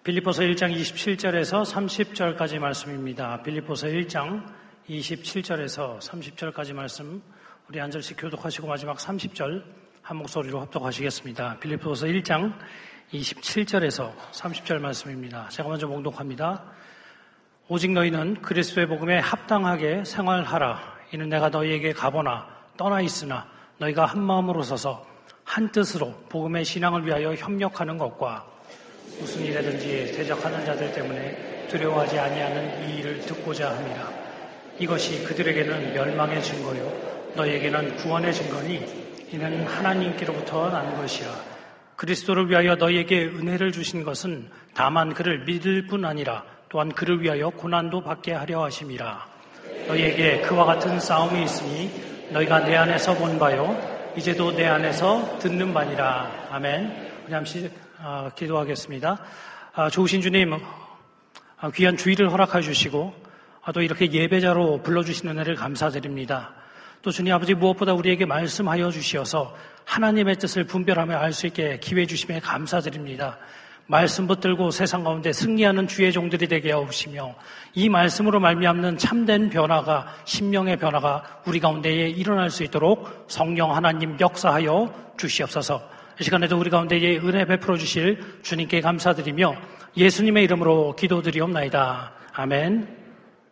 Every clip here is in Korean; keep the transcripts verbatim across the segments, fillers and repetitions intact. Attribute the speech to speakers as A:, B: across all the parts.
A: 빌립보서 일 장 이십칠 절에서 삼십 절까지 말씀입니다. 빌립보서 일 장 이십칠 절에서 삼십 절까지 말씀 우리 한 절씩 교독하시고 마지막 삼십 절 한 목소리로 합독하시겠습니다. 빌립보서 일 장 이십칠 절에서 삼십 절 말씀입니다. 제가 먼저 봉독합니다. 오직 너희는 그리스도의 복음에 합당하게 생활하라. 이는 내가 너희에게 가보나 떠나 있으나 너희가 한 마음으로 서서 한 뜻으로 복음의 신앙을 위하여 협력하는 것과 무슨 일에든지 대적하는 자들 때문에 두려워하지 아니하는 이 일을 듣고자 합니다. 이것이 그들에게는 멸망의 증거요 너희에게는 구원의 증거니 이는 하나님께로부터 난 것이라. 그리스도를 위하여 너희에게 은혜를 주신 것은 다만 그를 믿을 뿐 아니라 또한 그를 위하여 고난도 받게 하려 하심이라. 너희에게 그와 같은 싸움이 있으니 너희가 내 안에서 본 바요 이제도 내 안에서 듣는 바니라. 아멘. 우리 잠시 어, 기도하겠습니다. 아, 좋으신 주님, 아, 귀한 주의를 허락해 주시고 아, 또 이렇게 예배자로 불러주시는 은혜를 감사드립니다. 또 주님 아버지 무엇보다 우리에게 말씀하여 주시어서 하나님의 뜻을 분별하며 알 수 있게 기회 주심에 감사드립니다. 말씀 붙들고 세상 가운데 승리하는 주의 종들이 되게 하옵시며 이 말씀으로 말미암는 참된 변화가 심령의 변화가 우리 가운데에 일어날 수 있도록 성령 하나님 역사하여 주시옵소서. 이 시간에도 우리 가운데에 은혜 베풀어 주실 주님께 감사드리며 예수님의 이름으로 기도드리옵나이다. 아멘.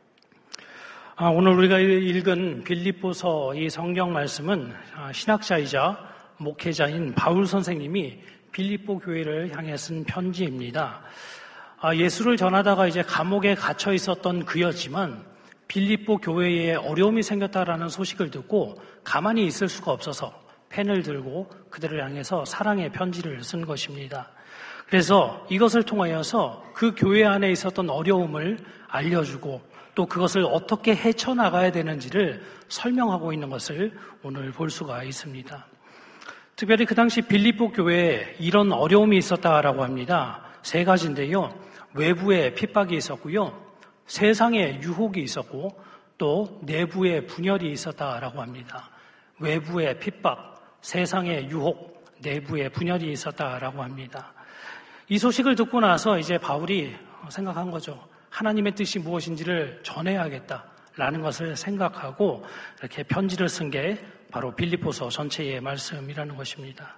A: 아, 오늘 우리가 읽은 빌립보서 이 성경 말씀은 신학자이자 목회자인 바울 선생님이 빌립보 교회를 향해 쓴 편지입니다. 아, 예수를 전하다가 이제 감옥에 갇혀 있었던 그였지만 빌립보 교회에 어려움이 생겼다라는 소식을 듣고 가만히 있을 수가 없어서 펜을 들고 그들을 향해서 사랑의 편지를 쓴 것입니다. 그래서 이것을 통하여서 그 교회 안에 있었던 어려움을 알려주고 또 그것을 어떻게 헤쳐나가야 되는지를 설명하고 있는 것을 오늘 볼 수가 있습니다. 특별히 그 당시 빌립보 교회에 이런 어려움이 있었다라고 합니다. 세 가지인데요. 외부에 핍박이 있었고요. 세상에 유혹이 있었고 또 내부에 분열이 있었다라고 합니다. 외부의 핍박, 세상의 유혹, 내부의 분열이 있었다라고 합니다. 이 소식을 듣고 나서 이제 바울이 생각한 거죠. 하나님의 뜻이 무엇인지를 전해야겠다라는 것을 생각하고 이렇게 편지를 쓴 게 바로 빌립보서 전체의 말씀이라는 것입니다.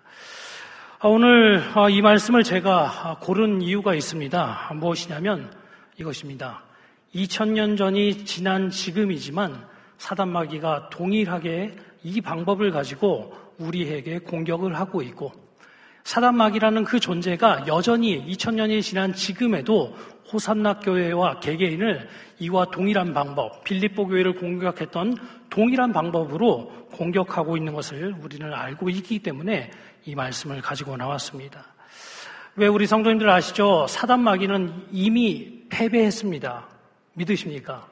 A: 오늘 이 말씀을 제가 고른 이유가 있습니다. 무엇이냐면 이것입니다. 이천 년 전이 지난 지금이지만 사단마귀가 동일하게 이 방법을 가지고 우리에게 공격을 하고 있고 사단마귀라는 그 존재가 여전히 이천 년이 지난 지금에도 호산나 교회와 개개인을 이와 동일한 방법, 빌립보 교회를 공격했던 동일한 방법으로 공격하고 있는 것을 우리는 알고 있기 때문에 이 말씀을 가지고 나왔습니다. 왜 우리 성도님들 아시죠? 사단마귀는 이미 패배했습니다. 믿으십니까?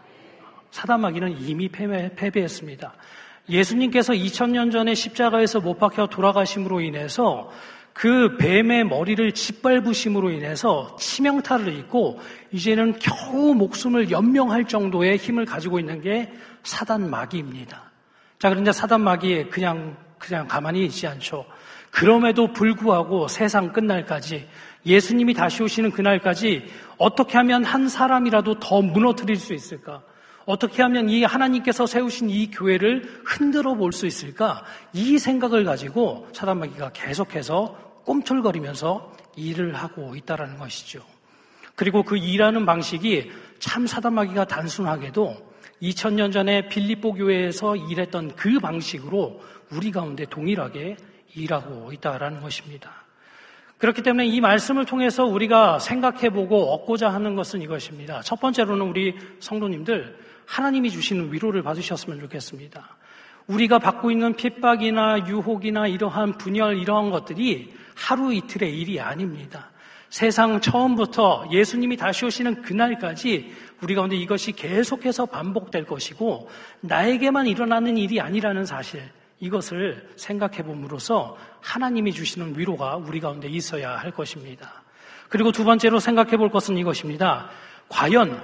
A: 사단마귀는 이미 패배, 패배했습니다. 예수님께서 이천 년 전에 십자가에서 못 박혀 돌아가심으로 인해서 그 뱀의 머리를 짓밟으심으로 인해서 치명타를 입고 이제는 겨우 목숨을 연명할 정도의 힘을 가지고 있는 게 사단마귀입니다. 자, 그런데 사단마귀 그냥 그냥 가만히 있지 않죠. 그럼에도 불구하고 세상 끝날까지 예수님이 다시 오시는 그날까지 어떻게 하면 한 사람이라도 더 무너뜨릴 수 있을까? 어떻게 하면 이 하나님께서 세우신 이 교회를 흔들어 볼 수 있을까? 이 생각을 가지고 사단마귀가 계속해서 꿈틀거리면서 일을 하고 있다는 것이죠. 그리고 그 일하는 방식이 참 사단마귀가 단순하게도 이천 년 전에 빌립보 교회에서 일했던 그 방식으로 우리 가운데 동일하게 일하고 있다는 것입니다. 그렇기 때문에 이 말씀을 통해서 우리가 생각해보고 얻고자 하는 것은 이것입니다. 첫 번째로는 우리 성도님들 하나님이 주시는 위로를 받으셨으면 좋겠습니다. 우리가 받고 있는 핍박이나 유혹이나 이러한 분열 이러한 것들이 하루 이틀의 일이 아닙니다. 세상 처음부터 예수님이 다시 오시는 그날까지 우리 가운데 이것이 계속해서 반복될 것이고 나에게만 일어나는 일이 아니라는 사실 이것을 생각해 봄으로써 하나님이 주시는 위로가 우리 가운데 있어야 할 것입니다. 그리고 두 번째로 생각해 볼 것은 이것입니다. 과연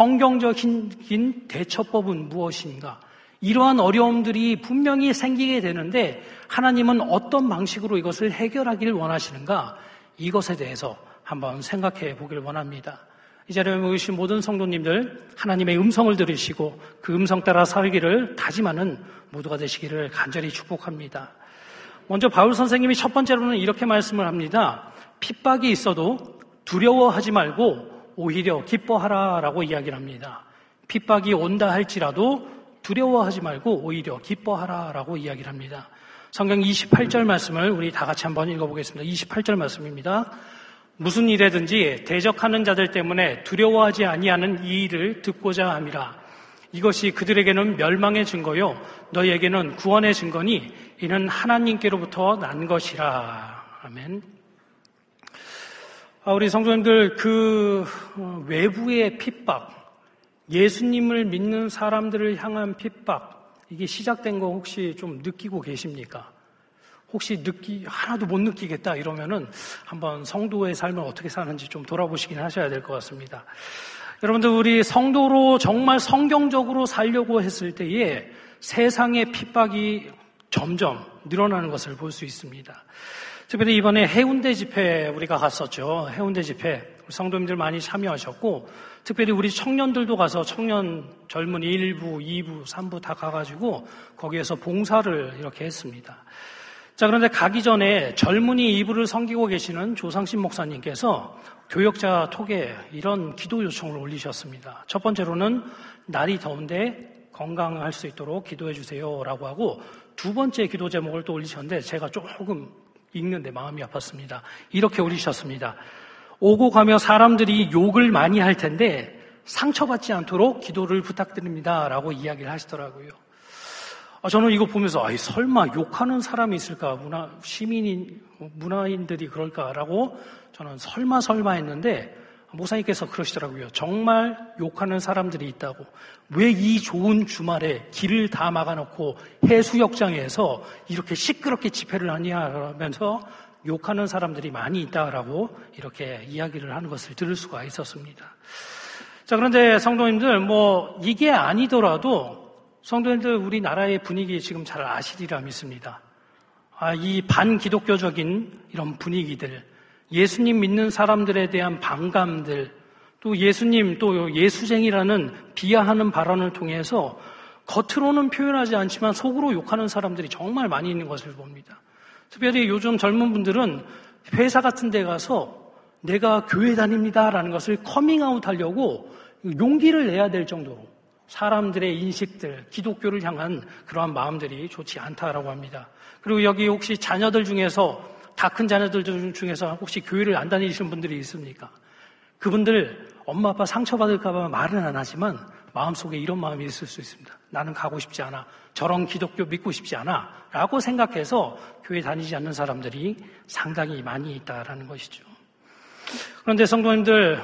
A: 성경적인 대처법은 무엇인가? 이러한 어려움들이 분명히 생기게 되는데 하나님은 어떤 방식으로 이것을 해결하기를 원하시는가? 이것에 대해서 한번 생각해 보길 원합니다. 이 자리에 모이신 모든 성도님들, 하나님의 음성을 들으시고 그 음성 따라 살기를 다짐하는 모두가 되시기를 간절히 축복합니다. 먼저 바울 선생님이 첫 번째로는 이렇게 말씀을 합니다. 핍박이 있어도 두려워하지 말고 오히려 기뻐하라라고 이야기를 합니다. 핍박이 온다 할지라도 두려워하지 말고 오히려 기뻐하라라고 이야기를 합니다. 성경 이십팔 절 말씀을 우리 다 같이 한번 읽어보겠습니다. 이십팔 절 말씀입니다. 무슨 일에든지 대적하는 자들 때문에 두려워하지 아니하는 이 일을 듣고자 함이라. 이것이 그들에게는 멸망의 증거요 너희에게는 구원의 증거니 이는 하나님께로부터 난 것이라. 아멘. 우리 성도님들, 그 외부의 핍박, 예수님을 믿는 사람들을 향한 핍박, 이게 시작된 거 혹시 좀 느끼고 계십니까? 혹시 느끼, 하나도 못 느끼겠다 이러면은 한번 성도의 삶을 어떻게 사는지 좀 돌아보시긴 하셔야 될 것 같습니다. 여러분들, 우리 성도로 정말 성경적으로 살려고 했을 때에 세상의 핍박이 점점 늘어나는 것을 볼 수 있습니다. 특별히 이번에 해운대 집회 우리가 갔었죠. 해운대 집회 성도님들 많이 참여하셨고, 특별히 우리 청년들도 가서 청년 젊은 일 부, 이 부, 삼 부 다 가가지고 거기에서 봉사를 이렇게 했습니다. 자, 그런데 가기 전에 젊은이 이 부를 섬기고 계시는 조상신 목사님께서 교역자 톡에 이런 기도 요청을 올리셨습니다. 첫 번째로는 날이 더운데 건강할 수 있도록 기도해 주세요라고 하고, 두 번째 기도 제목을 또 올리셨는데 제가 조금 읽는데 마음이 아팠습니다. 이렇게 올리셨습니다. 오고 가며 사람들이 욕을 많이 할 텐데 상처받지 않도록 기도를 부탁드립니다 라고 이야기를 하시더라고요. 아, 저는 이거 보면서 아이 설마 욕하는 사람이 있을까, 문화 시민인 문화인들이 그럴까라고 저는 설마 설마 했는데 목사님께서 그러시더라고요. 정말 욕하는 사람들이 있다고. 왜 이 좋은 주말에 길을 다 막아놓고 해수욕장에서 이렇게 시끄럽게 집회를 하냐면서 욕하는 사람들이 많이 있다라고 이렇게 이야기를 하는 것을 들을 수가 있었습니다. 자, 그런데 성도님들, 뭐 이게 아니더라도 성도님들, 우리나라의 분위기 지금 잘 아시리라 믿습니다. 아, 이 반기독교적인 이런 분위기들, 예수님 믿는 사람들에 대한 반감들, 또 예수님, 또 예수쟁이라는 비하하는 발언을 통해서 겉으로는 표현하지 않지만 속으로 욕하는 사람들이 정말 많이 있는 것을 봅니다. 특별히 요즘 젊은 분들은 회사 같은 데 가서 내가 교회 다닙니다라는 것을 커밍아웃 하려고 용기를 내야 될 정도로 사람들의 인식들, 기독교를 향한 그러한 마음들이 좋지 않다라고 합니다. 그리고 여기 혹시 자녀들 중에서, 다 큰 자녀들 중에서 혹시 교회를 안 다니시는 분들이 있습니까? 그분들 엄마 아빠 상처받을까 봐 말은 안 하지만 마음속에 이런 마음이 있을 수 있습니다. 나는 가고 싶지 않아. 저런 기독교 믿고 싶지 않아. 라고 생각해서 교회 다니지 않는 사람들이 상당히 많이 있다라는 것이죠. 그런데 성도님들,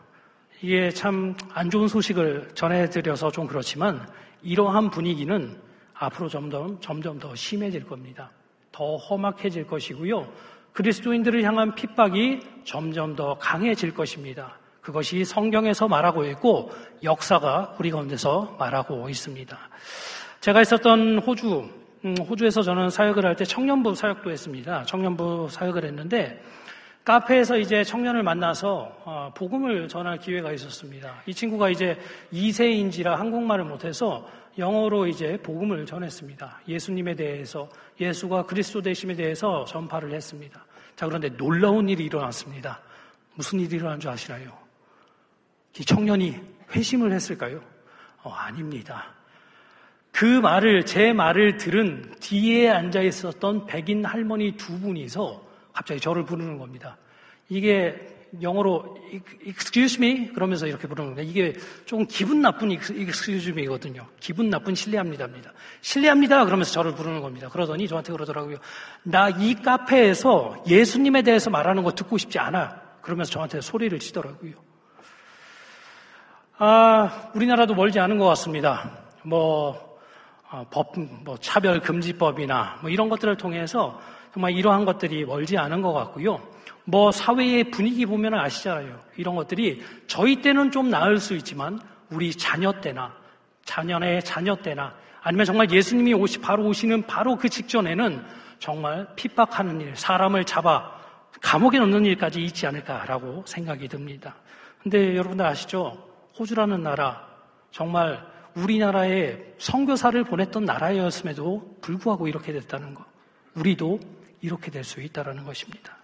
A: 이게 참 안 좋은 소식을 전해드려서 좀 그렇지만 이러한 분위기는 앞으로 점점, 점점 더 심해질 겁니다. 더 험악해질 것이고요. 그리스도인들을 향한 핍박이 점점 더 강해질 것입니다. 그것이 성경에서 말하고 있고 역사가 우리 가운데서 말하고 있습니다. 제가 있었던 호주, 음, 호주에서 저는 사역을 할 때 청년부 사역도 했습니다. 청년부 사역을 했는데 카페에서 이제 청년을 만나서 어, 복음을 전할 기회가 있었습니다. 이 친구가 이제 이 세인지라 한국말을 못해서 영어로 이제 복음을 전했습니다. 예수님에 대해서, 예수가 그리스도 되심에 대해서 전파를 했습니다. 자, 그런데 놀라운 일이 일어났습니다. 무슨 일이 일어난 줄 아시나요? 이 청년이 회심을 했을까요? 어, 아닙니다. 그 말을, 제 말을 들은 뒤에 앉아 있었던 백인 할머니 두 분이서 갑자기 저를 부르는 겁니다. 이게 영어로 excuse me 그러면서 이렇게 부르는 겁니다. 이게 조금 기분 나쁜 excuse me거든요. 기분 나쁜 실례합니다입니다. 실례합니다 그러면서 저를 부르는 겁니다. 그러더니 저한테 그러더라고요. 나 이 카페에서 예수님에 대해서 말하는 거 듣고 싶지 않아. 그러면서 저한테 소리를 치더라고요. 아, 우리나라도 멀지 않은 것 같습니다. 뭐, 어, 법, 뭐 차별 금지법이나 뭐 이런 것들을 통해서 정말 이러한 것들이 멀지 않은 것 같고요. 뭐 사회의 분위기 보면 아시잖아요. 이런 것들이 저희 때는 좀 나을 수 있지만 우리 자녀 때나 자녀의 자녀 때나 아니면 정말 예수님이 오시 바로 오시는 바로 그 직전에는 정말 핍박하는 일, 사람을 잡아 감옥에 넣는 일까지 있지 않을까라고 생각이 듭니다. 근데 여러분들 아시죠? 호주라는 나라, 정말 우리나라에 선교사를 보냈던 나라였음에도 불구하고 이렇게 됐다는 것. 우리도 이렇게 될 수 있다는 것입니다.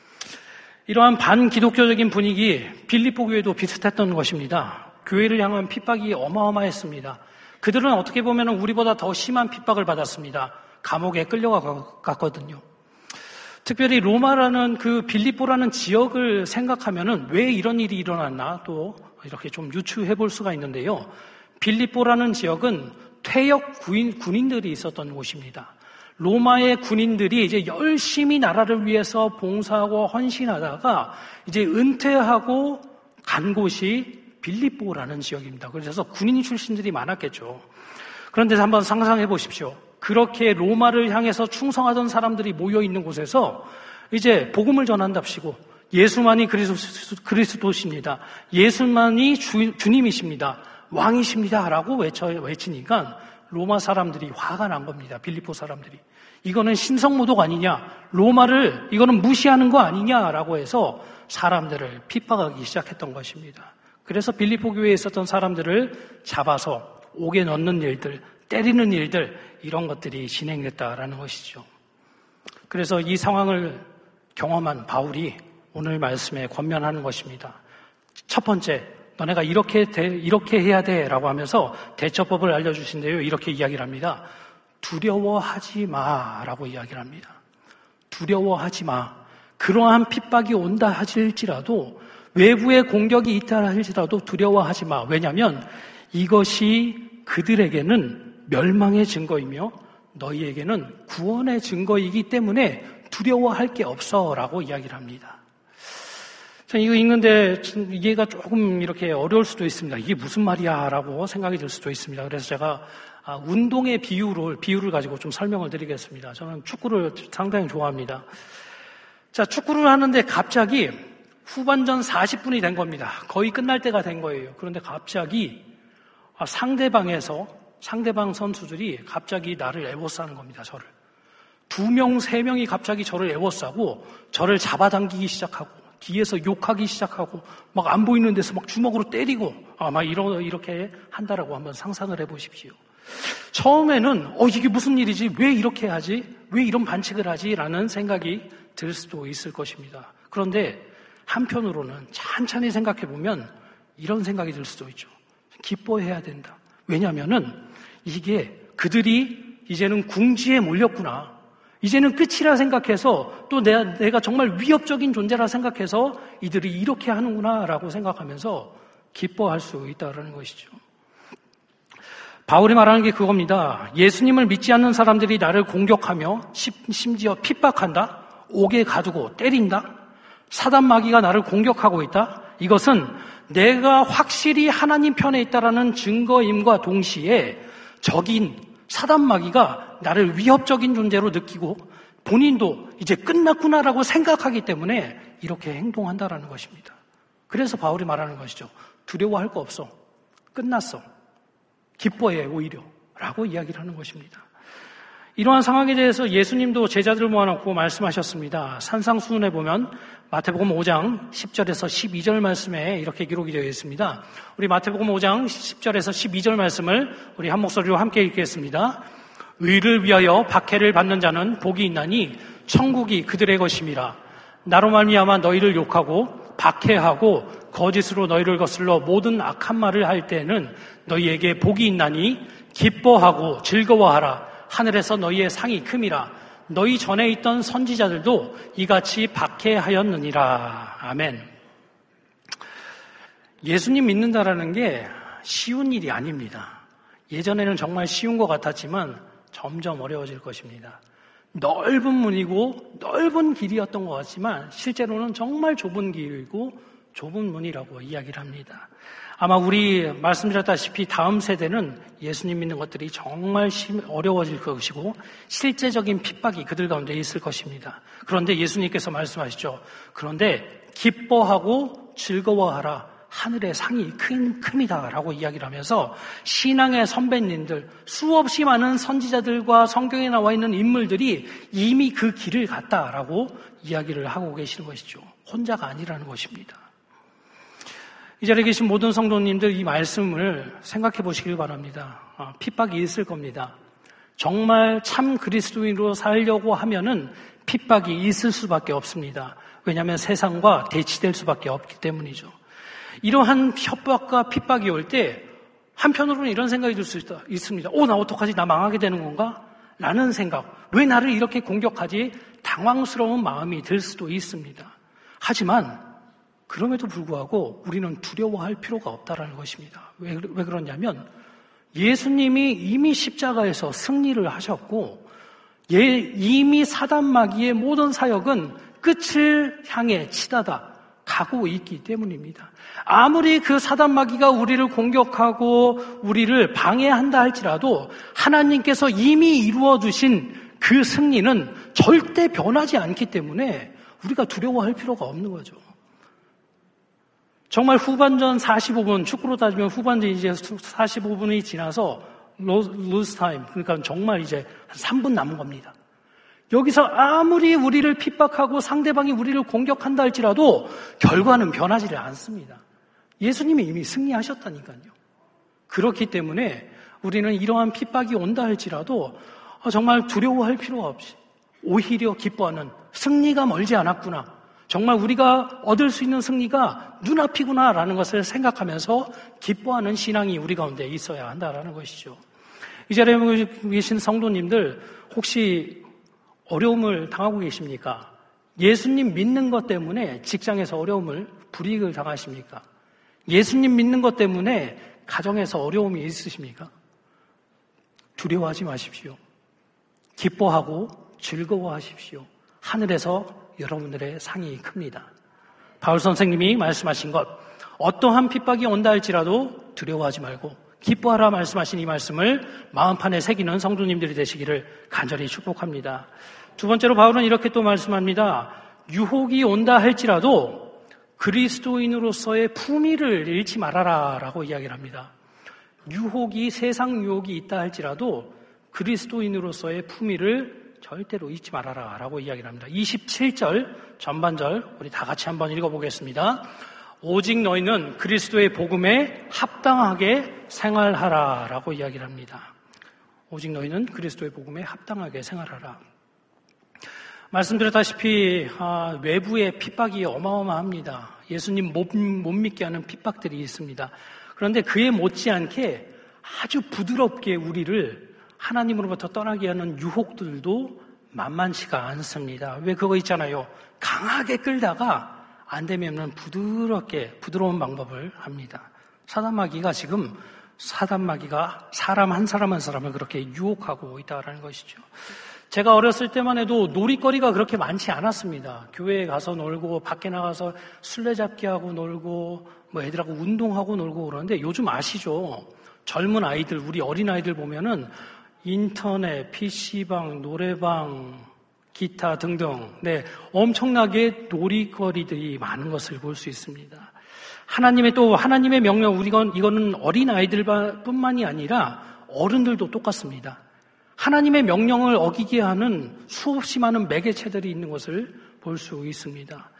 A: 이러한 반기독교적인 분위기, 빌립보 교회도 비슷했던 것입니다. 교회를 향한 핍박이 어마어마했습니다. 그들은 어떻게 보면 우리보다 더 심한 핍박을 받았습니다. 감옥에 끌려갔거든요. 특별히 로마라는 그 빌립보라는 지역을 생각하면은 왜 이런 일이 일어났나 또 이렇게 좀 유추해 볼 수가 있는데요. 빌립보라는 지역은 퇴역 군인, 군인들이 있었던 곳입니다. 로마의 군인들이 이제 열심히 나라를 위해서 봉사하고 헌신하다가 이제 은퇴하고 간 곳이 빌립보라는 지역입니다. 그래서 군인 출신들이 많았겠죠. 그런데 한번 상상해 보십시오. 그렇게 로마를 향해서 충성하던 사람들이 모여 있는 곳에서 이제 복음을 전한답시고 예수만이 그리스도십니다. 예수만이 주, 주님이십니다. 왕이십니다. 라고 외쳐, 외치니까 로마 사람들이 화가 난 겁니다. 빌립보 사람들이. 이거는 신성모독 아니냐? 로마를 이거는 무시하는 거 아니냐라고 해서 사람들을 핍박하기 시작했던 것입니다. 그래서 빌립보 교회에 있었던 사람들을 잡아서 옥에 넣는 일들, 때리는 일들 이런 것들이 진행됐다라는 것이죠. 그래서 이 상황을 경험한 바울이 오늘 말씀에 권면하는 것입니다. 첫 번째, 너네가 이렇게 돼, 이렇게 해야 돼라고 하면서 대처법을 알려주신대요. 이렇게 이야기를 합니다. 두려워하지 마라고 이야기를 합니다. 두려워하지 마. 그러한 핍박이 온다 하실지라도 외부의 공격이 있다 할지라도 두려워하지 마. 왜냐하면 이것이 그들에게는 멸망의 증거이며 너희에게는 구원의 증거이기 때문에 두려워할 게 없어라고 이야기를 합니다. 자, 이거 읽는데 이해가 조금 이렇게 어려울 수도 있습니다. 이게 무슨 말이야? 라고 생각이 들 수도 있습니다. 그래서 제가 운동의 비유를, 비유를 가지고 좀 설명을 드리겠습니다. 저는 축구를 상당히 좋아합니다. 자, 축구를 하는데 갑자기 후반전 사십 분이 된 겁니다. 거의 끝날 때가 된 거예요. 그런데 갑자기 상대방에서, 상대방 선수들이 갑자기 나를 에워싸는 겁니다, 저를. 두 명, 세 명이 갑자기 저를 에워싸고 저를 잡아당기기 시작하고 뒤에서 욕하기 시작하고 막 안 보이는 데서 막 주먹으로 때리고 아, 막 이러, 이렇게 한다라고 한번 상상을 해보십시오. 처음에는 어 이게 무슨 일이지? 왜 이렇게 하지? 왜 이런 반칙을 하지? 라는 생각이 들 수도 있을 것입니다. 그런데 한편으로는 천천히 생각해보면 이런 생각이 들 수도 있죠. 기뻐해야 된다. 왜냐하면은 이게 그들이 이제는 궁지에 몰렸구나. 이제는 끝이라 생각해서 또 내가, 내가 정말 위협적인 존재라 생각해서 이들이 이렇게 하는구나 라고 생각하면서 기뻐할 수 있다는 것이죠. 바울이 말하는 게 그겁니다. 예수님을 믿지 않는 사람들이 나를 공격하며 심지어 핍박한다? 옥에 가두고 때린다? 사단 마귀가 나를 공격하고 있다? 이것은 내가 확실히 하나님 편에 있다라는 증거임과 동시에 적인 사단 마귀가 나를 위협적인 존재로 느끼고 본인도 이제 끝났구나라고 생각하기 때문에 이렇게 행동한다라는 것입니다. 그래서 바울이 말하는 것이죠. 두려워할 거 없어. 끝났어. 기뻐해 오히려 라고 이야기를 하는 것입니다. 이러한 상황에 대해서 예수님도 제자들을 모아놓고 말씀하셨습니다. 산상수훈에 보면 마태복음 오 장 십 절에서 십이 절 말씀에 이렇게 기록이 되어 있습니다. 우리 마태복음 오 장 십 절에서 십이 절 말씀을 우리 한 목소리로 함께 읽겠습니다. 의를 위하여 박해를 받는 자는 복이 있나니 천국이 그들의 것임이라. 나로 말미암아 너희를 욕하고 박해하고 거짓으로 너희를 거슬러 모든 악한 말을 할 때에는 너희에게 복이 있나니 기뻐하고 즐거워하라. 하늘에서 너희의 상이 큼이라. 너희 전에 있던 선지자들도 이같이 박해하였느니라. 아멘. 예수님 믿는다라는 게 쉬운 일이 아닙니다. 예전에는 정말 쉬운 것 같았지만 점점 어려워질 것입니다. 넓은 문이고 넓은 길이었던 것 같지만 실제로는 정말 좁은 길이고 좁은 문이라고 이야기를 합니다. 아마 우리 말씀드렸다시피 다음 세대는 예수님 믿는 것들이 정말 어려워질 것이고 실제적인 핍박이 그들 가운데 있을 것입니다. 그런데 예수님께서 말씀하시죠. 그런데 기뻐하고 즐거워하라. 하늘의 상이 큰 큼이다라고 이야기를 하면서 신앙의 선배님들, 수없이 많은 선지자들과 성경에 나와 있는 인물들이 이미 그 길을 갔다라고 이야기를 하고 계시는 것이죠. 혼자가 아니라는 것입니다. 이 자리에 계신 모든 성도님들 이 말씀을 생각해 보시길 바랍니다. 아, 핍박이 있을 겁니다. 정말 참 그리스도인으로 살려고 하면은 핍박이 있을 수밖에 없습니다. 왜냐하면 세상과 대치될 수밖에 없기 때문이죠. 이러한 협박과 핍박이 올 때 한편으로는 이런 생각이 들 수 있습니다. 오, 나 어떡하지? 나 망하게 되는 건가? 라는 생각. 왜 나를 이렇게 공격하지? 당황스러운 마음이 들 수도 있습니다. 하지만 그럼에도 불구하고 우리는 두려워할 필요가 없다는 것입니다. 왜, 왜 그러냐면 예수님이 이미 십자가에서 승리를 하셨고 예, 이미 사단마귀의 모든 사역은 끝을 향해 치닫아 가고 있기 때문입니다. 아무리 그 사단마귀가 우리를 공격하고 우리를 방해한다 할지라도 하나님께서 이미 이루어주신 그 승리는 절대 변하지 않기 때문에 우리가 두려워할 필요가 없는 거죠. 정말 후반전 사십오 분, 축구로 따지면 후반전 이제 사십오 분이 지나서 lose time, 그러니까 정말 이제 삼 분 남은 겁니다. 여기서 아무리 우리를 핍박하고 상대방이 우리를 공격한다 할지라도 결과는 변하지를 않습니다. 예수님이 이미 승리하셨다니까요. 그렇기 때문에 우리는 이러한 핍박이 온다 할지라도 정말 두려워할 필요가 없이 오히려 기뻐하는 승리가 멀지 않았구나. 정말 우리가 얻을 수 있는 승리가 눈앞이구나라는 것을 생각하면서 기뻐하는 신앙이 우리 가운데 있어야 한다라는 것이죠. 이 자리에 계신 성도님들 혹시 어려움을 당하고 계십니까? 예수님 믿는 것 때문에 직장에서 어려움을 불이익을 당하십니까? 예수님 믿는 것 때문에 가정에서 어려움이 있으십니까? 두려워하지 마십시오. 기뻐하고 즐거워하십시오. 하늘에서 여러분들의 상이 큽니다. 바울 선생님이 말씀하신 것, 어떠한 핍박이 온다 할지라도 두려워하지 말고 기뻐하라 말씀하신 이 말씀을 마음판에 새기는 성도님들이 되시기를 간절히 축복합니다. 두 번째로 바울은 이렇게 또 말씀합니다. 유혹이 온다 할지라도 그리스도인으로서의 품위를 잃지 말아라 라고 이야기를 합니다. 유혹이, 세상 유혹이 있다 할지라도 그리스도인으로서의 품위를 절대로 잊지 말아라 라고 이야기를 합니다. 이십칠 절 전반절 우리 다 같이 한번 읽어보겠습니다. 오직 너희는 그리스도의 복음에 합당하게 생활하라 라고 이야기를 합니다. 오직 너희는 그리스도의 복음에 합당하게 생활하라. 말씀드렸다시피 아, 외부의 핍박이 어마어마합니다. 예수님 못, 못 믿게 하는 핍박들이 있습니다. 그런데 그에 못지않게 아주 부드럽게 우리를 하나님으로부터 떠나게 하는 유혹들도 만만치가 않습니다. 왜 그거 있잖아요. 강하게 끌다가 안 되면은 부드럽게 부드러운 방법을 합니다. 사단마귀가 지금 사단마귀가 사람 한 사람 한 사람을 그렇게 유혹하고 있다는 것이죠. 제가 어렸을 때만 해도 놀이거리가 그렇게 많지 않았습니다. 교회에 가서 놀고 밖에 나가서 술래잡기 하고 놀고 뭐 애들하고 운동하고 놀고 그러는데 요즘 아시죠? 젊은 아이들, 우리 어린 아이들 보면은 인터넷, 피시방, 노래방, 기타 등등 네, 엄청나게 놀이거리들이 많은 것을 볼 수 있습니다. 하나님의 또 하나님의 명령, 우리건 이거는 어린 아이들뿐만이 아니라 어른들도 똑같습니다. 하나님의 명령을 어기게 하는 수없이 많은 매개체들이 있는 것을 볼 수 있습니다.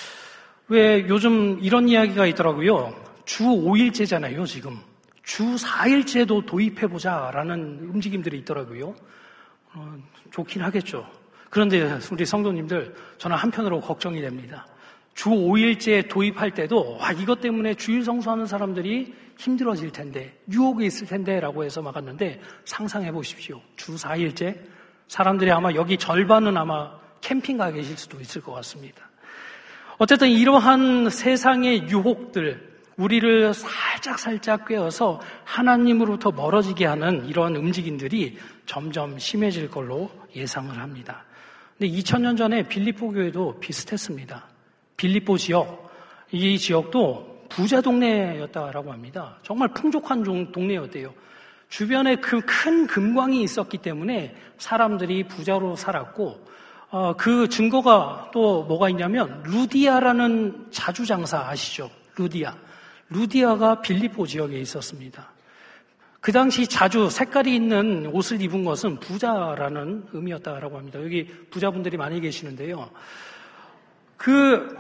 A: 왜 요즘 이런 이야기가 있더라고요. 주 오 일제잖아요, 지금. 주 사 일제도 도입해보자라는 움직임들이 있더라고요. 어, 좋긴 하겠죠. 그런데 우리 성도님들, 저는 한편으로 걱정이 됩니다. 주 오 일제 도입할 때도 와, 이것 때문에 주일 성수하는 사람들이 힘들어질 텐데, 유혹이 있을 텐데 라고 해서 막았는데 상상해 보십시오. 주 사 일째 사람들이 아마 여기 절반은 아마 캠핑 가 계실 수도 있을 것 같습니다. 어쨌든 이러한 세상의 유혹들, 우리를 살짝 살짝 꿰어서 하나님으로부터 멀어지게 하는 이러한 움직임들이 점점 심해질 걸로 예상을 합니다. 근데 이천 년 전에 빌립보 교회도 비슷했습니다. 빌립보 지역, 이 지역도 부자 동네였다라고 합니다. 정말 풍족한 동네였대요. 주변에 그 큰 금광이 있었기 때문에 사람들이 부자로 살았고, 어, 그 증거가 또 뭐가 있냐면 루디아라는 자주장사 아시죠? 루디아. 루디아가 빌립보 지역에 있었습니다. 그 당시 자주 색깔이 있는 옷을 입은 것은 부자라는 의미였다고 합니다. 여기 부자분들이 많이 계시는데요. 그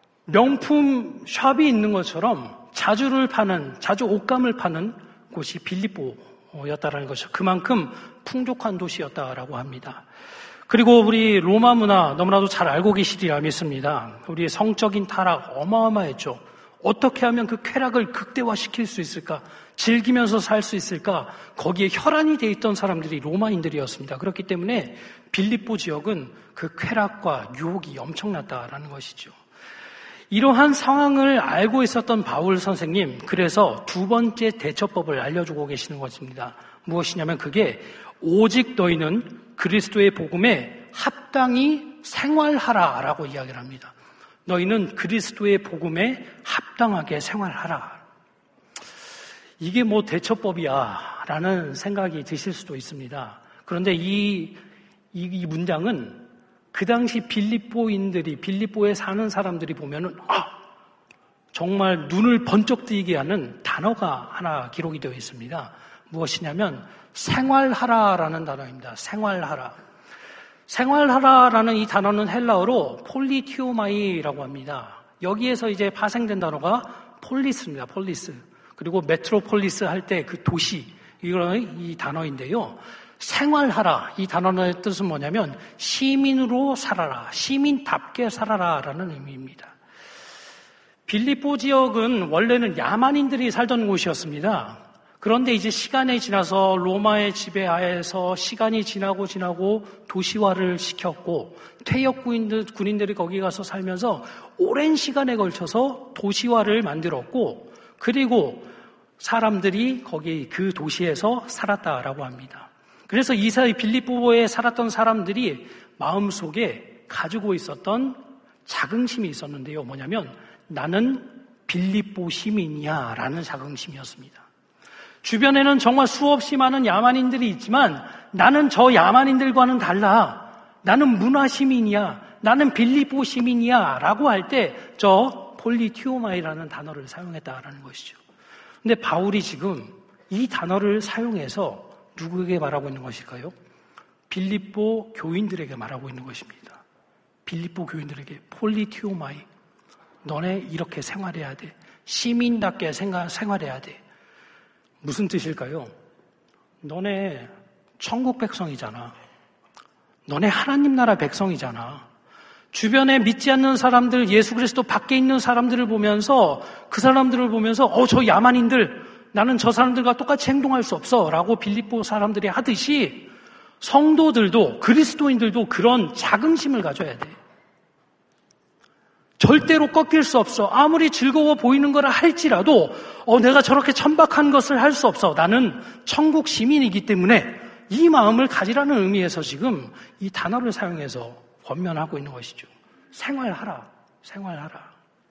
A: 명품 샵이 있는 것처럼 자주를 파는, 자주 옷감을 파는 곳이 빌립보였다라는 것이죠. 그만큼 풍족한 도시였다라고 합니다. 그리고 우리 로마 문화 너무나도 잘 알고 계시리라 믿습니다. 우리의 성적인 타락 어마어마했죠. 어떻게 하면 그 쾌락을 극대화시킬 수 있을까? 즐기면서 살 수 있을까? 거기에 혈안이 돼 있던 사람들이 로마인들이었습니다. 그렇기 때문에 빌립보 지역은 그 쾌락과 유혹이 엄청났다라는 것이죠. 이러한 상황을 알고 있었던 바울 선생님, 그래서 두 번째 대처법을 알려주고 계시는 것입니다. 무엇이냐면 그게 오직 너희는 그리스도의 복음에 합당히 생활하라라고 이야기를 합니다. 너희는 그리스도의 복음에 합당하게 생활하라. 이게 뭐 대처법이야 라는 생각이 드실 수도 있습니다. 그런데 이, 이, 이 문장은 그 당시 빌립보인들이, 빌립보에 사는 사람들이 보면은, 아! 정말 눈을 번쩍 뜨이게 하는 단어가 하나 기록이 되어 있습니다. 무엇이냐면 생활하라라는 단어입니다. 생활하라. 생활하라라는 이 단어는 헬라어로 폴리티오마이라고 합니다. 여기에서 이제 파생된 단어가 폴리스입니다. 폴리스. 그리고 메트로폴리스 할 때 그 도시, 이거는 이 단어인데요. 생활하라. 이 단어의 뜻은 뭐냐면 시민으로 살아라. 시민답게 살아라라는 의미입니다. 빌립보 지역은 원래는 야만인들이 살던 곳이었습니다. 그런데 이제 시간이 지나서 로마의 지배하에서 시간이 지나고 지나고 도시화를 시켰고 퇴역 군인들, 군인들이 거기 가서 살면서 오랜 시간에 걸쳐서 도시화를 만들었고 그리고 사람들이 거기 그 도시에서 살았다라고 합니다. 그래서 이 사이 빌립보에 살았던 사람들이 마음속에 가지고 있었던 자긍심이 있었는데요. 뭐냐면 나는 빌립보 시민이야 라는 자긍심이었습니다. 주변에는 정말 수없이 많은 야만인들이 있지만 나는 저 야만인들과는 달라. 나는 문화 시민이야. 나는 빌립보 시민이야 라고 할 때 저 폴리티오마이라는 단어를 사용했다라는 것이죠. 근데 바울이 지금 이 단어를 사용해서 누구에게 말하고 있는 것일까요? 빌립보 교인들에게 말하고 있는 것입니다. 빌립보 교인들에게 폴리티오마이, 너네 이렇게 생활해야 돼. 시민답게 생활, 생활해야 돼. 무슨 뜻일까요? 너네 천국 백성이잖아. 너네 하나님 나라 백성이잖아. 주변에 믿지 않는 사람들, 예수 그리스도 밖에 있는 사람들을 보면서 그 사람들을 보면서 어, 저 야만인들, 나는 저 사람들과 똑같이 행동할 수 없어 라고 빌립보 사람들이 하듯이 성도들도 그리스도인들도 그런 자긍심을 가져야 돼. 절대로 꺾일 수 없어. 아무리 즐거워 보이는 거라 할지라도 어, 내가 저렇게 천박한 것을 할 수 없어. 나는 천국 시민이기 때문에 이 마음을 가지라는 의미에서 지금 이 단어를 사용해서 권면하고 있는 것이죠. 생활하라. 생활하라.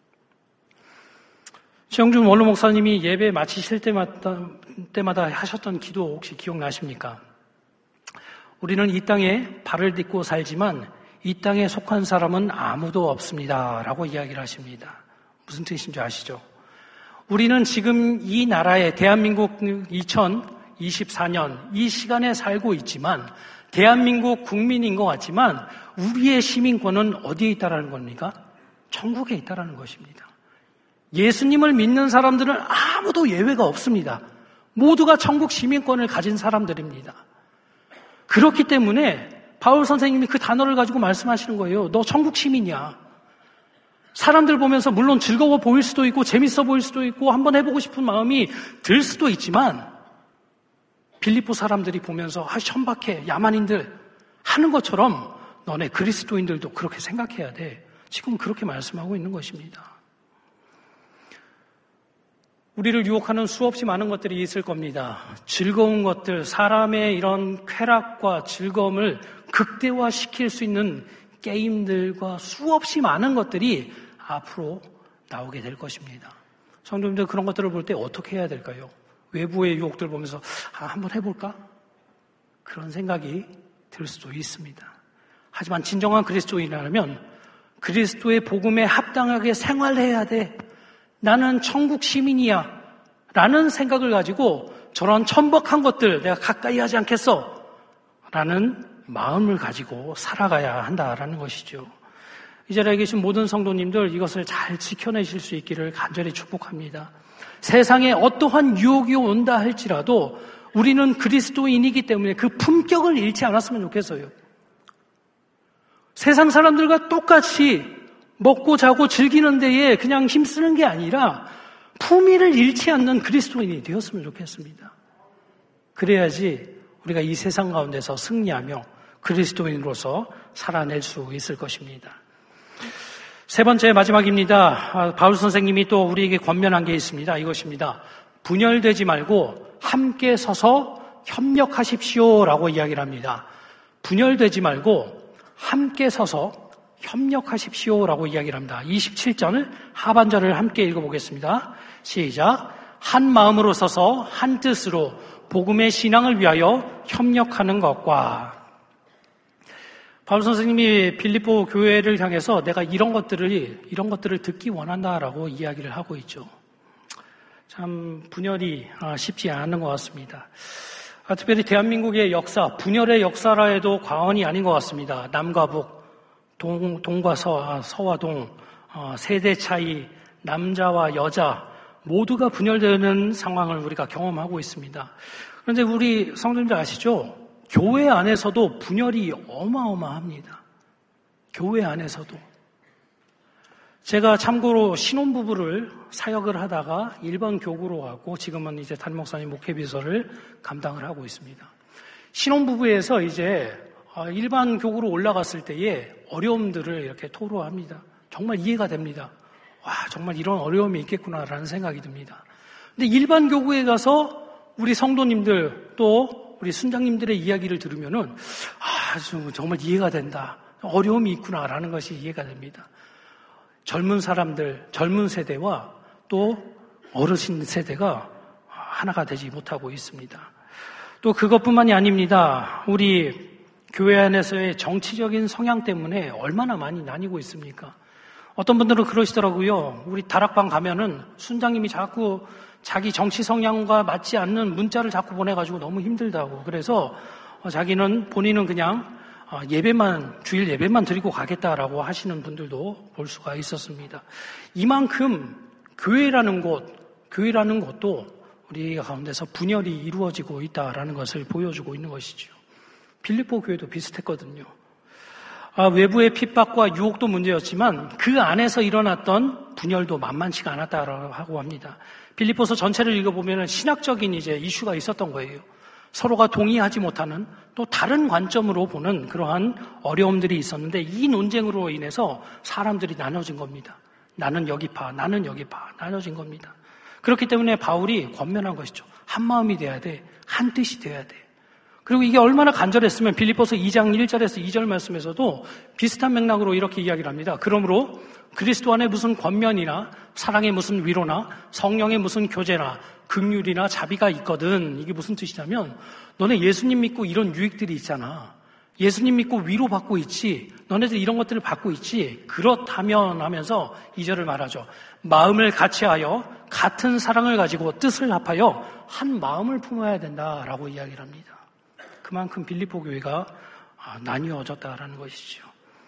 A: 최영준 원로 목사님이 예배 마치실 때마다, 때마다 하셨던 기도 혹시 기억나십니까? 우리는 이 땅에 발을 딛고 살지만 이 땅에 속한 사람은 아무도 없습니다. 라고 이야기를 하십니다. 무슨 뜻인지 아시죠? 우리는 지금 이 나라에 대한민국 이천이십사 년 이 시간에 살고 있지만 대한민국 국민인 것 같지만 우리의 시민권은 어디에 있다라는 겁니까? 천국에 있다라는 것입니다. 예수님을 믿는 사람들은 아무도 예외가 없습니다. 모두가 천국 시민권을 가진 사람들입니다. 그렇기 때문에 바울 선생님이 그 단어를 가지고 말씀하시는 거예요. 너 천국 시민이야. 사람들 보면서 물론 즐거워 보일 수도 있고 재밌어 보일 수도 있고 한번 해보고 싶은 마음이 들 수도 있지만 빌립보 사람들이 보면서 아, 천박해, 야만인들 하는 것처럼 너네 그리스도인들도 그렇게 생각해야 돼. 지금 그렇게 말씀하고 있는 것입니다. 우리를 유혹하는 수없이 많은 것들이 있을 겁니다. 즐거운 것들, 사람의 이런 쾌락과 즐거움을 극대화시킬 수 있는 게임들과 수없이 많은 것들이 앞으로 나오게 될 것입니다. 성도님들 그런 것들을 볼 때 어떻게 해야 될까요? 외부의 유혹들 보면서 아, 한번 해볼까? 그런 생각이 들 수도 있습니다. 하지만 진정한 그리스도인이라면 그리스도의 복음에 합당하게 생활해야 돼. 나는 천국 시민이야 라는 생각을 가지고 저런 천박한 것들 내가 가까이 하지 않겠어 라는 마음을 가지고 살아가야 한다라는 것이죠. 이 자리에 계신 모든 성도님들 이것을 잘 지켜내실 수 있기를 간절히 축복합니다. 세상에 어떠한 유혹이 온다 할지라도 우리는 그리스도인이기 때문에 그 품격을 잃지 않았으면 좋겠어요. 세상 사람들과 똑같이 먹고 자고 즐기는 데에 그냥 힘쓰는 게 아니라 품위를 잃지 않는 그리스도인이 되었으면 좋겠습니다. 그래야지 우리가 이 세상 가운데서 승리하며 그리스도인으로서 살아낼 수 있을 것입니다. 세 번째 마지막입니다. 바울 선생님이 또 우리에게 권면한 게 있습니다. 이것입니다. 분열되지 말고 함께 서서 협력하십시오라고 이야기를 합니다. 분열되지 말고 함께 서서 협력하십시오라고 이야기를 합니다. 이십칠 절 하반절을 함께 읽어보겠습니다. 시작. 한 마음으로 서서 한 뜻으로 복음의 신앙을 위하여 협력하는 것과. 바울 선생님이 빌립보 교회를 향해서 내가 이런 것들을 이런 것들을 듣기 원한다라고 이야기를 하고 있죠. 참 분열이 쉽지 않은 것 같습니다. 특별히 대한민국의 역사, 분열의 역사라 해도 과언이 아닌 것 같습니다. 남과 북, 동, 동과 서, 서와 동, 세대 차이, 남자와 여자 모두가 분열되는 상황을 우리가 경험하고 있습니다. 그런데 우리 성도님들 아시죠? 교회 안에서도 분열이 어마어마합니다. 교회 안에서도. 제가 참고로 신혼부부를 사역을 하다가 일반 교구로 가고 지금은 이제 담임 목사님 목회비서를 감당을 하고 있습니다. 신혼부부에서 이제 일반 교구로 올라갔을 때의 어려움들을 이렇게 토로합니다. 정말 이해가 됩니다. 와, 정말 이런 어려움이 있겠구나라는 생각이 듭니다. 근데 일반 교구에 가서 우리 성도님들 또 우리 순장님들의 이야기를 들으면은 아, 정말 이해가 된다. 어려움이 있구나라는 것이 이해가 됩니다. 젊은 사람들, 젊은 세대와 또 어르신 세대가 하나가 되지 못하고 있습니다. 또 그것뿐만이 아닙니다. 우리 교회 안에서의 정치적인 성향 때문에 얼마나 많이 나뉘고 있습니까? 어떤 분들은 그러시더라고요. 우리 다락방 가면은 순장님이 자꾸 자기 정치 성향과 맞지 않는 문자를 자꾸 보내가지고 너무 힘들다고. 그래서 자기는 본인은 그냥 예배만, 주일 예배만 드리고 가겠다라고 하시는 분들도 볼 수가 있었습니다. 이만큼 교회라는 곳, 교회라는 곳도 우리 가운데서 분열이 이루어지고 있다라는 것을 보여주고 있는 것이죠. 빌립보 교회도 비슷했거든요. 아, 외부의 핍박과 유혹도 문제였지만 그 안에서 일어났던 분열도 만만치가 않았다고 합니다. 빌립보서 전체를 읽어보면 신학적인 이제 이슈가 있었던 거예요. 서로가 동의하지 못하는 또 다른 관점으로 보는 그러한 어려움들이 있었는데 이 논쟁으로 인해서 사람들이 나눠진 겁니다. 나는 여기 파, 나는 여기 파, 나눠진 겁니다. 그렇기 때문에 바울이 권면한 것이죠. 한 마음이 돼야 돼, 한 뜻이 돼야 돼. 그리고 이게 얼마나 간절했으면 빌립보서 이 장 일 절에서 이 절 말씀에서도 비슷한 맥락으로 이렇게 이야기를 합니다. 그러므로 그리스도 안에 무슨 권면이나 사랑의 무슨 위로나 성령의 무슨 교제나 긍휼이나 자비가 있거든. 이게 무슨 뜻이냐면 너네 예수님 믿고 이런 유익들이 있잖아. 예수님 믿고 위로받고 있지. 너네들 이런 것들을 받고 있지. 그렇다면 하면서 이 절을 말하죠. 마음을 같이하여 같은 사랑을 가지고 뜻을 합하여 한 마음을 품어야 된다라고 이야기를 합니다. 그만큼 빌립보 교회가 나뉘어졌다라는 것이죠.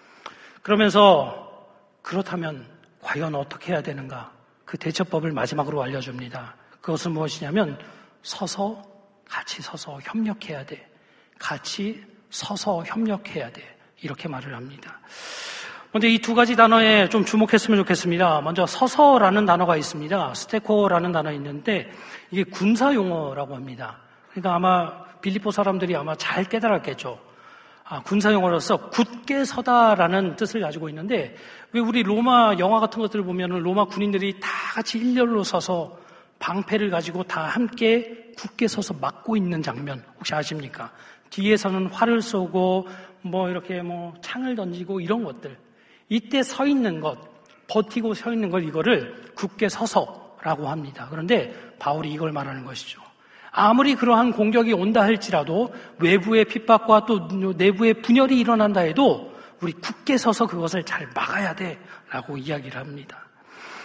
A: 그러면서 그렇다면 과연 어떻게 해야 되는가? 그 대처법을 마지막으로 알려줍니다. 그것은 무엇이냐면 서서 같이 서서 협력해야 돼. 같이 서서 협력해야 돼. 이렇게 말을 합니다. 먼저 이 두 가지 단어에 좀 주목했으면 좋겠습니다. 먼저 서서라는 단어가 있습니다. 스테코라는 단어 있는데 이게 군사 용어라고 합니다. 그러니까 아마 빌립보 사람들이 아마 잘 깨달았겠죠. 아, 군사 용어로서 굳게 서다라는 뜻을 가지고 있는데 왜 우리 로마 영화 같은 것들을 보면 로마 군인들이 다 같이 일렬로 서서 방패를 가지고 다 함께 굳게 서서 막고 있는 장면 혹시 아십니까? 뒤에서는 활을 쏘고 뭐 이렇게 뭐 창을 던지고 이런 것들. 이때 서 있는 것, 버티고 서 있는 걸 이거를 굳게 서서라고 합니다. 그런데 바울이 이걸 말하는 것이죠. 아무리 그러한 공격이 온다 할지라도 외부의 핍박과 또 내부의 분열이 일어난다 해도 우리 굳게 서서 그것을 잘 막아야 돼라고 이야기를 합니다.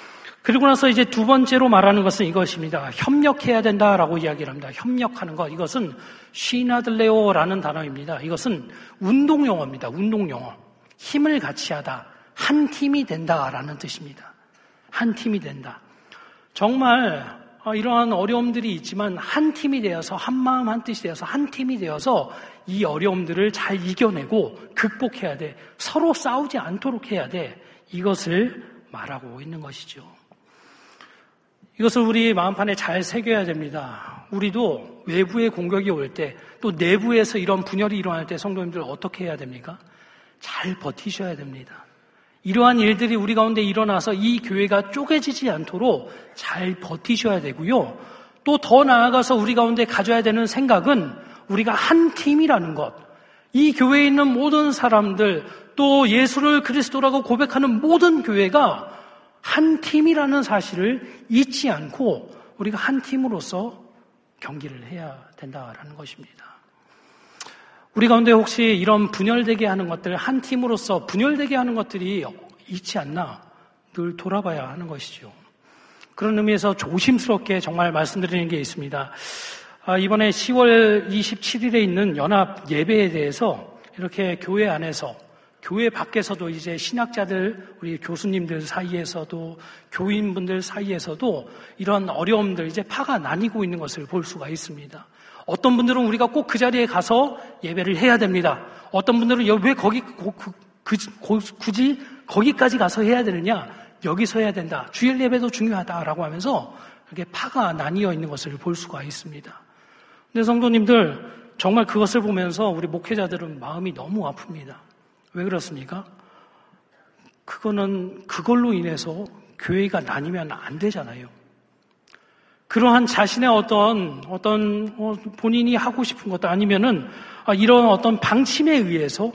A: 그리고 나서 이제 두 번째로 말하는 것은 이것입니다. 협력해야 된다라고 이야기를 합니다. 협력하는 것. 이것은 시나들레오라는 단어입니다. 이것은 운동 용어입니다. 운동 용어. 힘을 같이 하다. 한 팀이 된다라는 뜻입니다. 한 팀이 된다. 정말 이러한 어려움들이 있지만 한 팀이 되어서 한 마음 한 뜻이 되어서 한 팀이 되어서 이 어려움들을 잘 이겨내고 극복해야 돼. 서로 싸우지 않도록 해야 돼. 이것을 말하고 있는 것이죠. 이것을 우리 마음판에 잘 새겨야 됩니다. 우리도 외부의 공격이 올 때, 또 내부에서 이런 분열이 일어날 때 성도님들 어떻게 해야 됩니까? 잘 버티셔야 됩니다. 이러한 일들이 우리 가운데 일어나서 이 교회가 쪼개지지 않도록 잘 버티셔야 되고요. 또 더 나아가서 우리 가운데 가져야 되는 생각은 우리가 한 팀이라는 것. 이 교회에 있는 모든 사람들, 또 예수를 그리스도라고 고백하는 모든 교회가 한 팀이라는 사실을 잊지 않고 우리가 한 팀으로서 경기를 해야 된다라는 것입니다. 우리 가운데 혹시 이런 분열되게 하는 것들, 한 팀으로서 분열되게 하는 것들이 있지 않나 늘 돌아봐야 하는 것이죠. 그런 의미에서 조심스럽게 정말 말씀드리는 게 있습니다. 이번에 시월 이십칠일에 있는 연합 예배에 대해서 이렇게 교회 안에서, 교회 밖에서도 이제 신학자들, 우리 교수님들 사이에서도, 교인분들 사이에서도 이런 어려움들, 이제 파가 나뉘고 있는 것을 볼 수가 있습니다. 어떤 분들은 우리가 꼭 그 자리에 가서 예배를 해야 됩니다. 어떤 분들은 왜 거기, 그, 그, 굳이 거기까지 가서 해야 되느냐? 여기서 해야 된다. 주일 예배도 중요하다라고 하면서 이렇게 파가 나뉘어 있는 것을 볼 수가 있습니다. 근데 성도님들, 정말 그것을 보면서 우리 목회자들은 마음이 너무 아픕니다. 왜 그렇습니까? 그거는 그걸로 인해서 교회가 나뉘면 안 되잖아요. 그러한 자신의 어떤, 어떤, 어, 본인이 하고 싶은 것도 아니면은, 아, 이런 어떤 방침에 의해서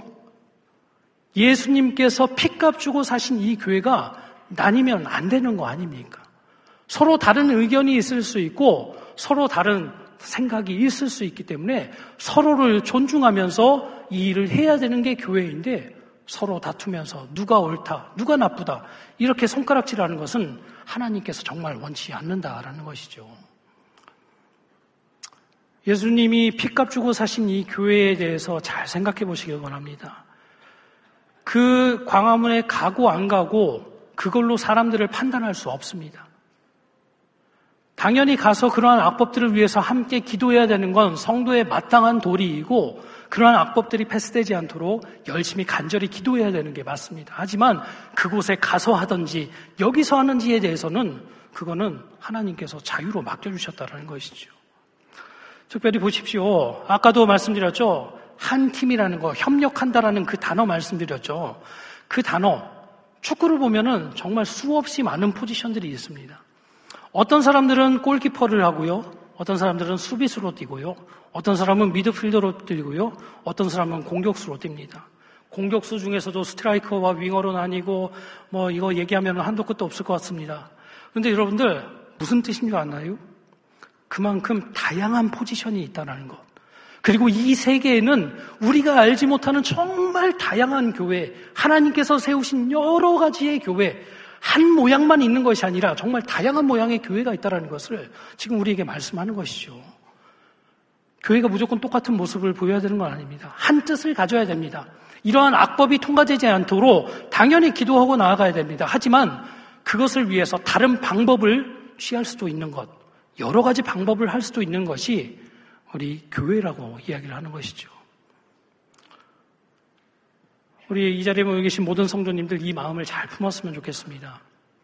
A: 예수님께서 핏값 주고 사신 이 교회가 나뉘면 안 되는 거 아닙니까? 서로 다른 의견이 있을 수 있고, 서로 다른 생각이 있을 수 있기 때문에 서로를 존중하면서 이 일을 해야 되는 게 교회인데 서로 다투면서 누가 옳다, 누가 나쁘다 이렇게 손가락질하는 것은 하나님께서 정말 원치 않는다라는 것이죠. 예수님이 핏값 주고 사신 이 교회에 대해서 잘 생각해 보시길 원합니다. 그 광화문에 가고 안 가고 그걸로 사람들을 판단할 수 없습니다. 당연히 가서 그러한 악법들을 위해서 함께 기도해야 되는 건 성도의 마땅한 도리이고 그러한 악법들이 패스되지 않도록 열심히 간절히 기도해야 되는 게 맞습니다. 하지만 그곳에 가서 하든지 여기서 하는지에 대해서는 그거는 하나님께서 자유로 맡겨주셨다는 것이죠. 특별히 보십시오. 아까도 말씀드렸죠. 한 팀이라는 거, 협력한다라는 그 단어 말씀드렸죠. 그 단어, 축구를 보면은 정말 수없이 많은 포지션들이 있습니다. 어떤 사람들은 골키퍼를 하고요. 어떤 사람들은 수비수로 뛰고요. 어떤 사람은 미드필더로 뛰고요. 어떤 사람은 공격수로 뜁니다. 공격수 중에서도 스트라이커와 윙어로 나뉘고 뭐 이거 얘기하면 한도 끝도 없을 것 같습니다. 그런데 여러분들 무슨 뜻인 줄 아나요? 그만큼 다양한 포지션이 있다는 것. 그리고 이 세계에는 우리가 알지 못하는 정말 다양한 교회, 하나님께서 세우신 여러 가지의 교회, 한 모양만 있는 것이 아니라 정말 다양한 모양의 교회가 있다는 것을 지금 우리에게 말씀하는 것이죠. 교회가 무조건 똑같은 모습을 보여야 되는 건 아닙니다. 한 뜻을 가져야 됩니다. 이러한 악법이 통과되지 않도록 당연히 기도하고 나아가야 됩니다. 하지만 그것을 위해서 다른 방법을 취할 수도 있는 것, 여러 가지 방법을 할 수도 있는 것이 우리 교회라고 이야기를 하는 것이죠. 우리 이 자리에 모여 계신 모든 성도님들 이 마음을 잘 품었으면 좋겠습니다.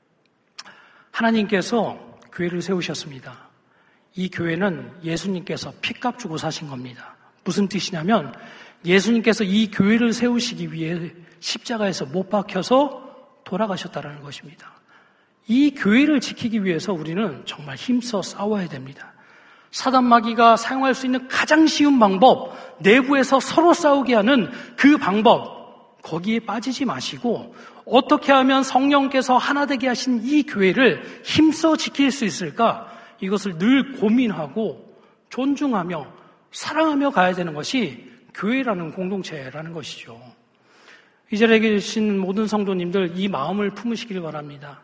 A: 하나님께서 교회를 세우셨습니다. 이 교회는 예수님께서 핏값 주고 사신 겁니다. 무슨 뜻이냐면 예수님께서 이 교회를 세우시기 위해 십자가에서 못 박혀서 돌아가셨다는 것입니다. 이 교회를 지키기 위해서 우리는 정말 힘써 싸워야 됩니다. 사단 마귀가 사용할 수 있는 가장 쉬운 방법, 내부에서 서로 싸우게 하는 그 방법, 거기에 빠지지 마시고 어떻게 하면 성령께서 하나 되게 하신 이 교회를 힘써 지킬 수 있을까? 이것을 늘 고민하고 존중하며 사랑하며 가야 되는 것이 교회라는 공동체라는 것이죠. 이 자리에 계신 모든 성도님들 이 마음을 품으시길 바랍니다.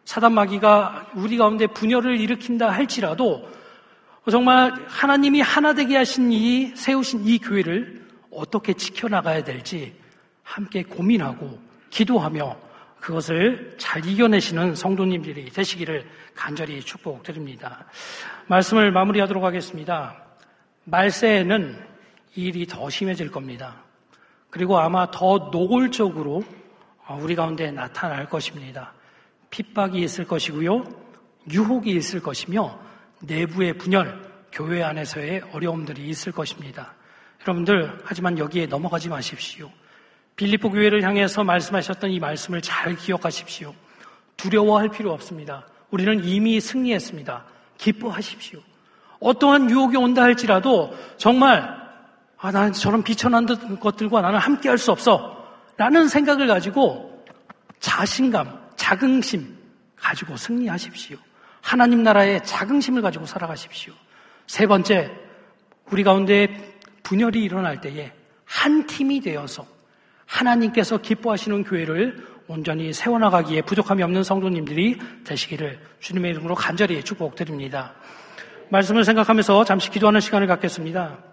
A: 사단 마귀가 우리 가운데 분열을 일으킨다 할지라도 정말 하나님이 하나 되게 하신 이 세우신 이 교회를 어떻게 지켜나가야 될지 함께 고민하고 기도하며 그것을 잘 이겨내시는 성도님들이 되시기를 간절히 축복드립니다. 말씀을 마무리하도록 하겠습니다. 말세에는 일이 더 심해질 겁니다. 그리고 아마 더 노골적으로 우리 가운데 나타날 것입니다. 핍박이 있을 것이고요, 유혹이 있을 것이며 내부의 분열, 교회 안에서의 어려움들이 있을 것입니다. 여러분들, 하지만 여기에 넘어가지 마십시오. 빌립보 교회를 향해서 말씀하셨던 이 말씀을 잘 기억하십시오. 두려워할 필요 없습니다. 우리는 이미 승리했습니다. 기뻐하십시오. 어떠한 유혹이 온다 할지라도 정말 아, 나는 저런 비천한 것들과 나는 함께할 수 없어 라는 생각을 가지고 자신감, 자긍심 가지고 승리하십시오. 하나님 나라의 자긍심을 가지고 살아가십시오. 세 번째, 우리 가운데 분열이 일어날 때에 한 팀이 되어서 하나님께서 기뻐하시는 교회를 온전히 세워나가기에 부족함이 없는 성도님들이 되시기를 주님의 이름으로 간절히 축복드립니다. 말씀을 생각하면서 잠시 기도하는 시간을 갖겠습니다.